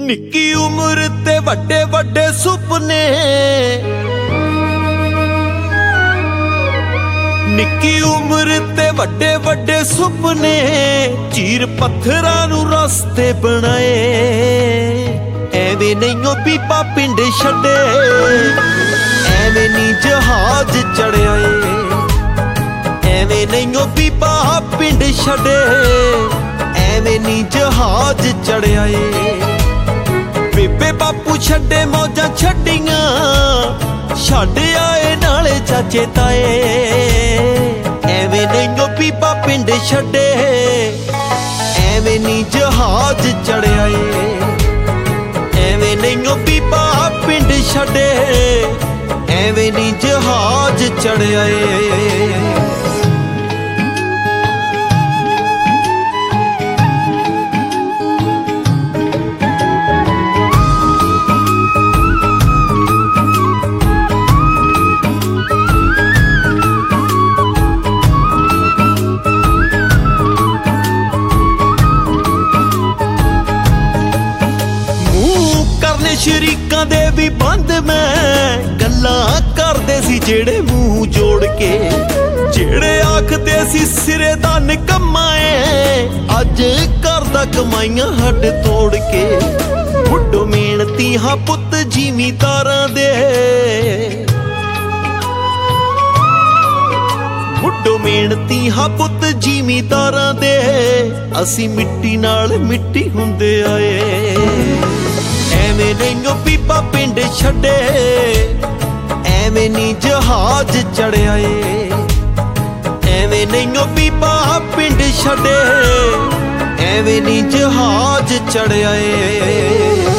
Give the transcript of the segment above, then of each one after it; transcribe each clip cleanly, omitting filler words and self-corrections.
निक्की उम्र ते वड्डे वड्डे सुपने, निक्की उम्र ते वड्डे वड्डे सुपने, चीर पत्थरां नूं रस्ते बनाए। एवें नहीं पीपा पिंड छड्डे, एवें नहीं जहाज चढ़िया ए। एवें नहीं पीपा पिंड छड्डे, एवें नहीं जहाज चढ़िया ए। बेबे बापू छड्डे मौजां छड्डियां, छड्ड आए नाले चाचे ताए। एवें नहीं पीपा पिंड छड्डे, एवें नहीं जहाज चढ़िया ए। एवें नहीं पीपा पिंड छड्डे, एवें नहीं जहाज चढ़िया ए। शरीकां दे भी बंद मैं गल्लां करदे सी जेड़े मूंह जोड़ के, जेड़े आखदे सी सिरे दा निकम्मा ऐ, अज करदा कमाइयां हड्ड तोड़ के। बुड्ढो मेहनती हां पुत्त जिमीदारां दे, बुड्ढो मेहनती हां पुत्त जिमीदारां दे, असी मिट्टी नाल मिट्टी हुंदे आए। एवें नहीं पीपा पिंड छड्डे, एवें नहीं जहाज चढ़िया ए। एवें नहीं पीपा पिंड छड्डे, एवें नहीं जहाज चढ़िया ए।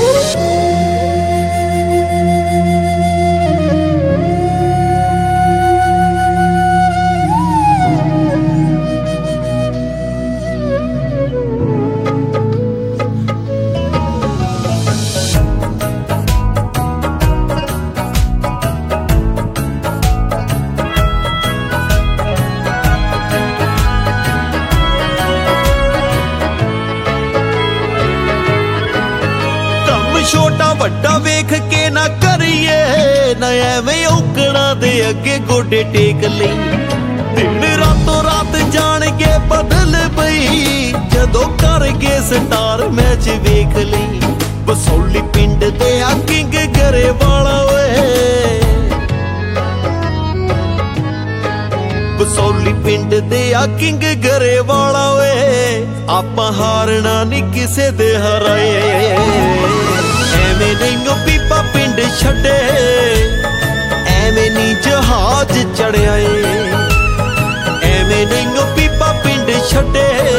छोटा वड्डा वेख के ना करिए, ना एवें औकड़ा दे अगे गोडे टेक लई। दिन रातों रात जान के बदल पई, जदों कर गए स्टार मैच वेख लई। बसौली पिंड दे आ किंग गरेवाला ओए, बसौली पिंड दे आ किंग गरेवाला ओए, आपां हारना नहीं किसे दे हराए। एवें नहीं पीपा पिंड छड्डे, एवें नहीं जहाज चढ़िया ए। एवें नहीं पीपा पिंड छड्डे,